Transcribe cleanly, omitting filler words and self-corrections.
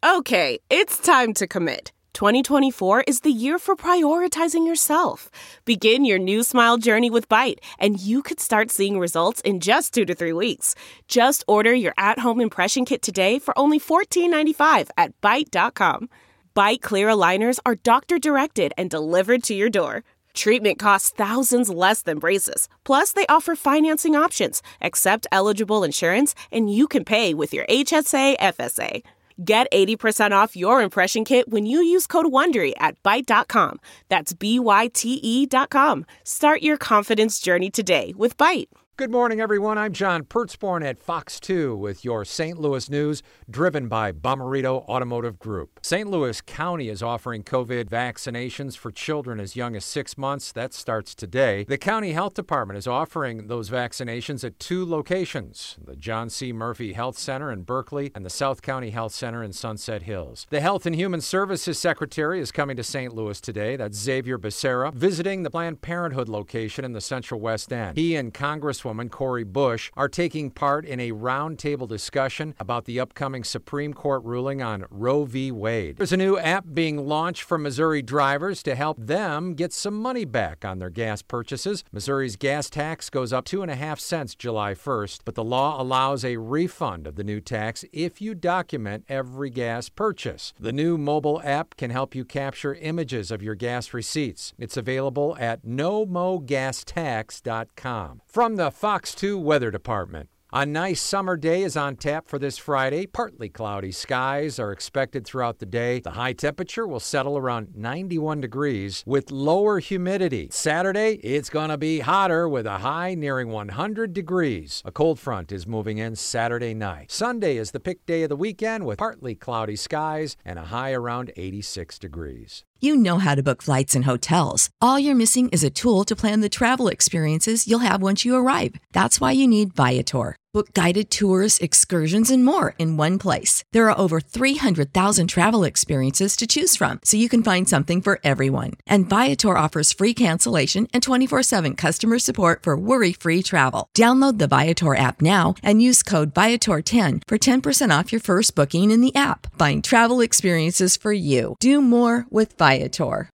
Okay, it's time to commit. 2024 is the year for prioritizing yourself. Begin your new smile journey with Byte, and you could start seeing results in just 2 to 3 weeks. Just order your at-home impression kit today for only $14.95 at Byte.com. Byte Clear aligners are doctor-directed and delivered to your door. Treatment costs thousands less than braces. Plus, they offer financing options, accept eligible insurance, and you can pay with your HSA FSA. Get 80% off your impression kit when you use code WONDERY at Byte.com. That's BYTE.com. Start your confidence journey today with Byte. Good morning, everyone. I'm John Pertzborn at Fox 2 with your St. Louis news, driven by Bomarito Automotive Group. St. Louis County is offering COVID vaccinations for children as young as 6 months. That starts today. The County Health Department is offering those vaccinations at 2 locations, the John C. Murphy Health Center in Berkeley and the South County Health Center in Sunset Hills. The Health and Human Services Secretary is coming to St. Louis today. That's Xavier Becerra, visiting the Planned Parenthood location in the Central West End. He and Congresswoman Cori Bush are taking part in a roundtable discussion about the upcoming Supreme Court ruling on Roe v. Wade. There's a new app being launched for Missouri drivers to help them get some money back on their gas purchases. Missouri's gas tax goes up 2.5 cents July 1st, but the law allows a refund of the new tax if you document every gas purchase. The new mobile app can help you capture images of your gas receipts. It's available at nomogastax.com. From the Fox 2 Weather Department. A nice summer day is on tap for this Friday. Partly cloudy skies are expected throughout the day. The high temperature will settle around 91 degrees with lower humidity. Saturday, it's going to be hotter with a high nearing 100 degrees. A cold front is moving in Saturday night. Sunday is the pick day of the weekend with partly cloudy skies and a high around 86 degrees. You know how to book flights and hotels. All you're missing is a tool to plan the travel experiences you'll have once you arrive. That's why you need Viator. Book guided tours, excursions, and more in one place. There are over 300,000 travel experiences to choose from, so you can find something for everyone. And Viator offers free cancellation and 24/7 customer support for worry-free travel. Download the Viator app now and use code Viator10 for 10% off your first booking in the app. Find travel experiences for you. Do more with Viator.